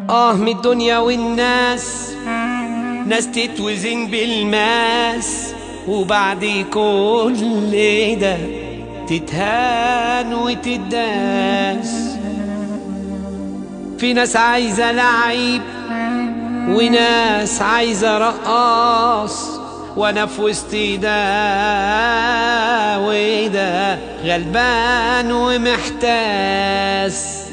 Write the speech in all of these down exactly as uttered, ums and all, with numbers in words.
آه من الدنيا والناس، ناس تتوزن بالماس، وبعد كل ده تتهان وتداس. في ناس عايزة لعيب وناس عايزة رقاص، وانا في وسط ده وده غلبان ومحتاس.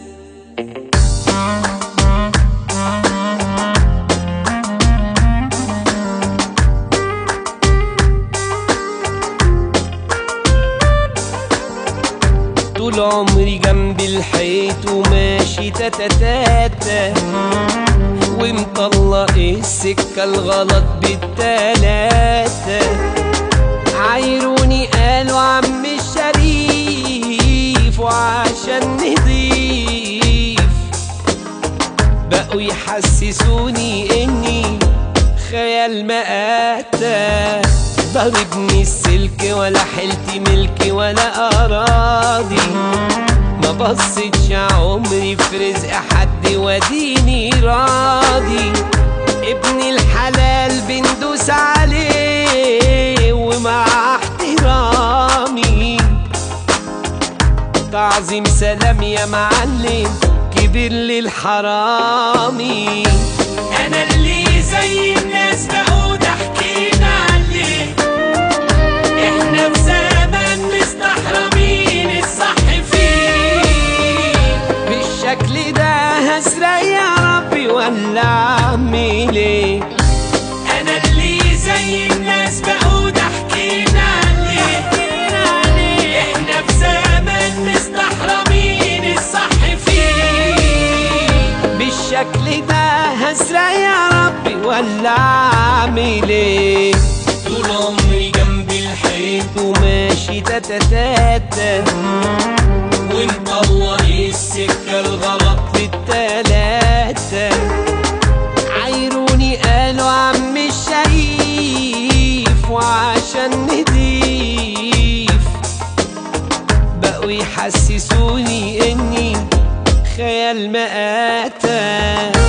طول عمري جنب الحيط وماشي تاتا، ومطلق السكة الغلط بالتلاتة. عايروني قالوا عم الشريف وعشان نضيف، بقوا يحسسوني اني خيال مآتة. ضربني السلك ولا حلتي ملكي ولا أراضي، ما بصتش عمري في رزق حد وديني راضي. ابن الحلال بندوس عليه ومع احترامي، تعظيم سلام يا معلم كبير للحرامي. أنا اللي زي الناس بقوا ضحكينا عليه، إحنا في زمن مستحرمين الصح فيه. بالشكل ده هسرق يا ربي ولا أعمل إيه؟ أنا اللي زي الناس بقوا ضحكينا عليه، إحنا في زمن مستحرمين الصح فيه. بالشكل ده هسرق يا ربي ولا أعمل إيه؟ طول عمري جنب الحيط وماشي تاتا، ومطلق السكة الغلط بالتلاتة. عايروني قالوا عم الشريف وعشان نضيف، بقوا يحسسوني اني خيال مآتة.